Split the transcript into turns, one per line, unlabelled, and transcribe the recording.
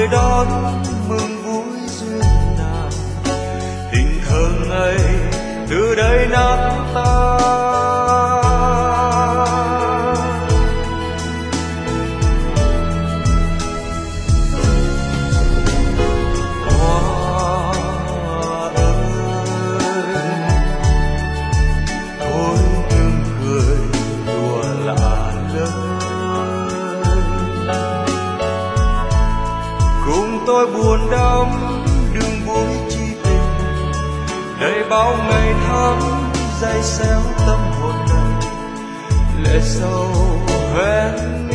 cười đón mừng vui duyên nào, tình thơ ngây từ đây nát tan. Tôi buồn đắm đường vui chi tình, đầy bao ngày tháng dây xéo tâm hồn này, lệ sầu hoen